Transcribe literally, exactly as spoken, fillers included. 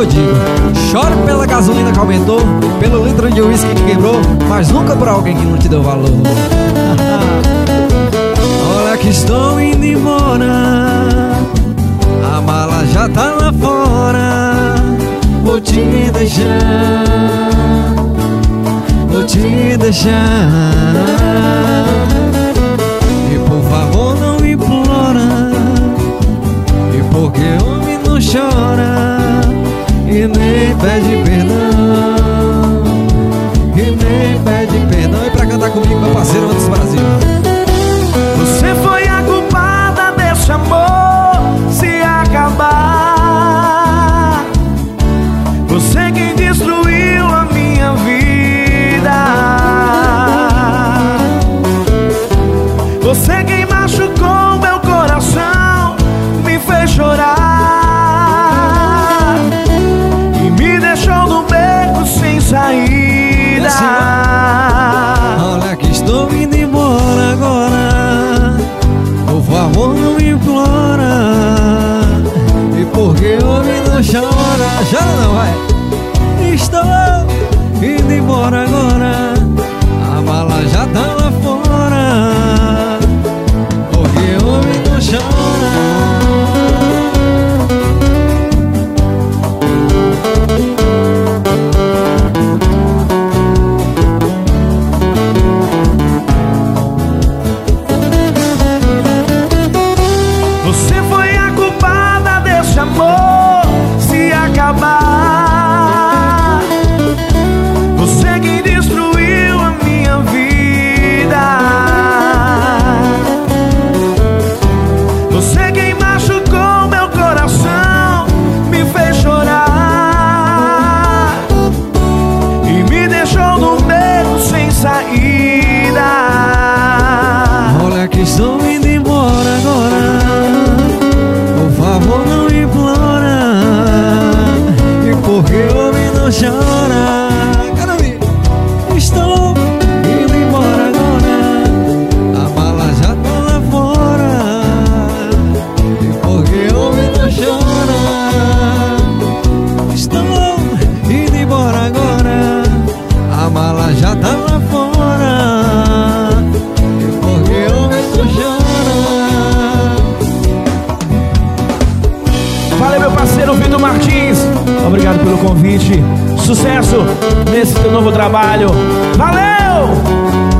eu digo: chore pela gasolina que aumentou, pelo litro de uísque que quebrou, mas nunca por alguém que não te deu valor. Olha que estou indo embora, a mala já tá lá fora. Vou te deixar, vou te deixar. E por favor não implora, e porque homem não chora, e nem pede perdão, e nem pede perdão. E pra cantar comigo, meu parceiro Anderson Brasil. Você foi a culpada desse amor se acabar. Você quem destruiu a minha vida. Você quem machucou meu coração, me fez chorar e me deixou no beco sem saída. Olha que estou indo embora agora, por favor não me implora, e porque homem não chora. Chora não, vai. Estou indo embora agora, a mala já tá lá fora, porque homem não chora. Você foi a culpada desse amor se acabar. Você quem destruiu a minha vida. Você quem machucou meu coração, me fez chorar e me deixou no beco sem saída. Olha que estou indo embora agora, por favor não implora, e porque homem não chora. Quero ouvir. Estou indo embora agora, a mala já tá lá fora, e porque homem não chora. Estou indo embora agora, a mala já tá lá fora, e porque homem não chora. Valeu, meu parceiro Vitor Martins. Obrigado pelo convite. Sucesso nesse teu novo trabalho. Valeu!